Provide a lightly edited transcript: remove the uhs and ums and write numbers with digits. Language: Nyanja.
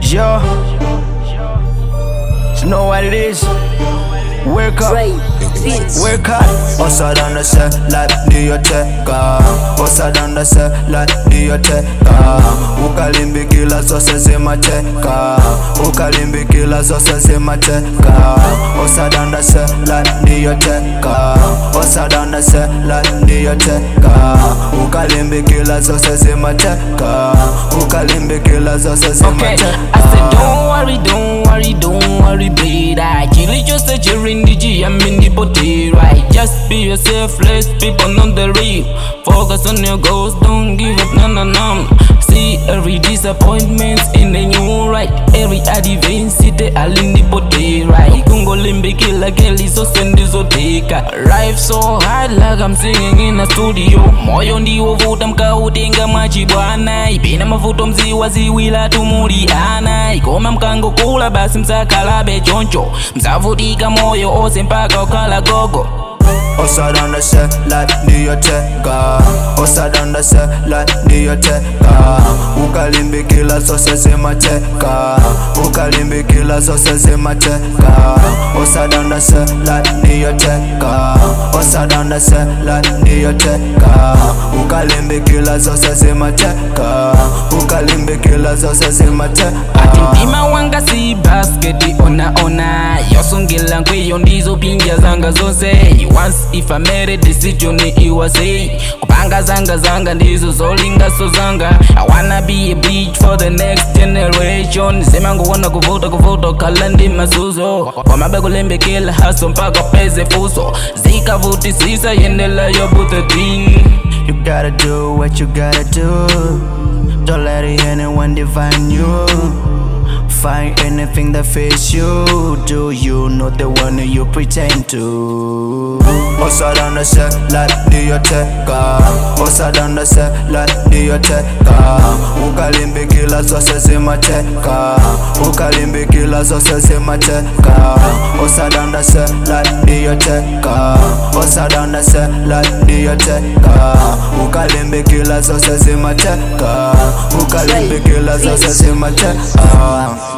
Yo, you know what it is? Wake up, wake up. Osadanda se la niyoteka, osadanda se la niyoteka. Ukalimbikila zose zimateka, ukalimbikila zose zimateka. Osadanda se la niyoteka, osadanda se la niyoteka. Ukalimbikila zose zimateka, ukalimbikila zose zimateka. Okay, I said don't worry, don't worry, don't worry, babe. I kill it just a in the G, I'm in the body, right? Just be yourself, less people on the real. Focus on your goals, don't give up, no. See every disappointment in the new right. Every adversity, all in the body, right? Kungo limbe kila kelly, so send this oteka. Life so hard, like I'm singing in a studio. Moyo ndiwo vuta mkautenga machibwana. Ipena mavuto mziwa ziwila tumuriana. Ikoma mkango kula basi msakalabe choncho. Msavutika moyo ose mpaka ukala gogo. Osadanda se la niyoteka, osadanda se la niyoteka. Ukalimbikila zose zimateka, ukalimbikila zose zimateka. Osadanda se la niyoteka, osadanda se la niyoteka. Ukalimbikila zose zimateka, ukalimbikila zose zimateka. Atintima wanga si basketi ona yosungila nkweyo ndizo pinja zanga zonse. Once if I made a decision it was say kupanga zanga ndizo zolinga so zanga. I wanna be a beach for the next generation. Sema nguona kuvuta kalandi masuzo. Kwa mabego lembe kila haso mpaka peze fuso. Zika vuti sisa yendela yo buta ting. You gotta do what you gotta do. Don't let anyone define you. Find anything that fits you. Do you know the one you pretend to? Osadanda se la niyoteka, osadanda se la niyoteka. Ukalimbikila zose zimateka, ukalimbikila zose zimateka. Osadanda se la niyoteka, osadanda se la niyoteka. Ukalimbikila zose zimateka, ukalimbikila zose zimateka.